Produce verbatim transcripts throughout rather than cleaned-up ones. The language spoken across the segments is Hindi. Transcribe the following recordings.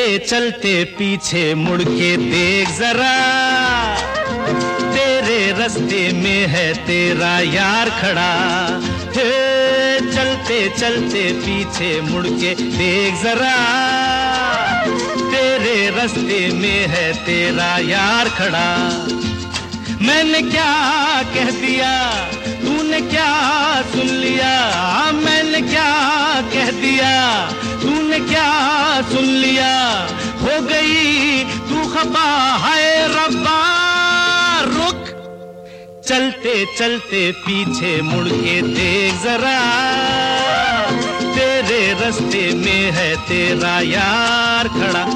चलते चलते पीछे मुड़ के देख जरा, तेरे रास्ते में है तेरा यार खड़ा। हे चलते चलते पीछे मुड़ के देख जरा, तेरे रास्ते में है तेरा यार खड़ा। मैंने क्या कह दिया तूने क्या सुन लिया, मैंने क्या कह दिया तूने क्या सुन लिया, हो गई तू खफा है रब्बा रुक। चलते चलते पीछे मुड़ के देख जरा, तेरे रास्ते में है तेरा यार खड़ा।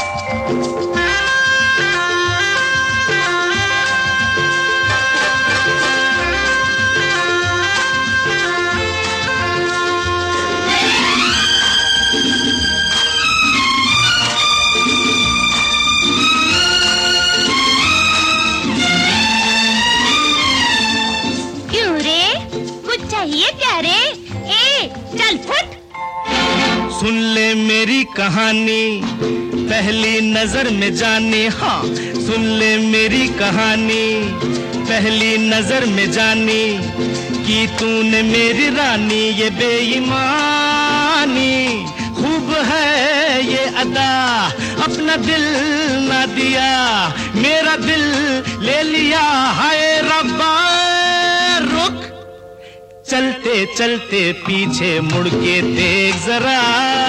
ये प्यारे, ए चल फुट। सुन ले मेरी कहानी पहली नजर में जानी, हाँ सुन ले मेरी कहानी पहली नजर में जानी, कि तूने मेरी रानी ये बेईमानी। खूब है ये अदा अपना दिल ना दिया, मेरा दिल ले लिया हाय रब्बा रुक। चलते चलते पीछे मुड़ के देख जरा,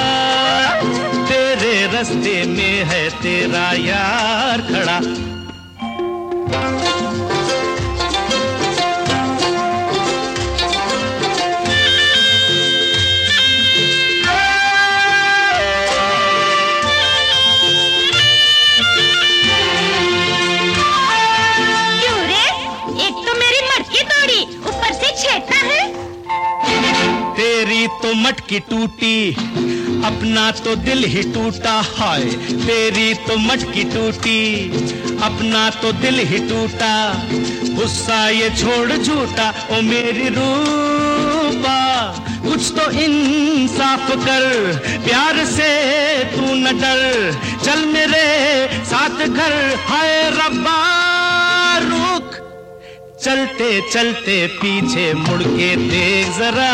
तेरे रास्ते में है तेरा यार खड़ा। क्यों रे, एक तो मेरी मटकी तोड़ी, ऊपर से छेड़ता है। तेरी तो मटकी टूटी, अपना तो दिल ही टूटा। हाय तेरी तो मटकी टूटी, अपना तो दिल ही टूटा। गुस्सा ये छोड़ झूठा ओ मेरी रूबा, कुछ तो इंसाफ कर, प्यार से तू न डर, चल मेरे साथ घर हाय रब्बा रुक। चलते चलते पीछे मुड़ के देख जरा,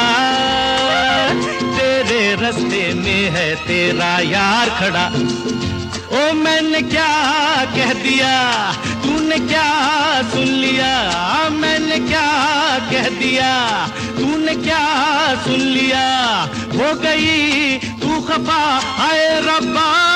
तेरे रास्ते में है तेरा यार खड़ा। ओ मैंने क्या कह दिया तूने क्या सुन लिया, मैंने क्या कह दिया तूने क्या सुन लिया, हो गई तू खफा हाय रब्बा।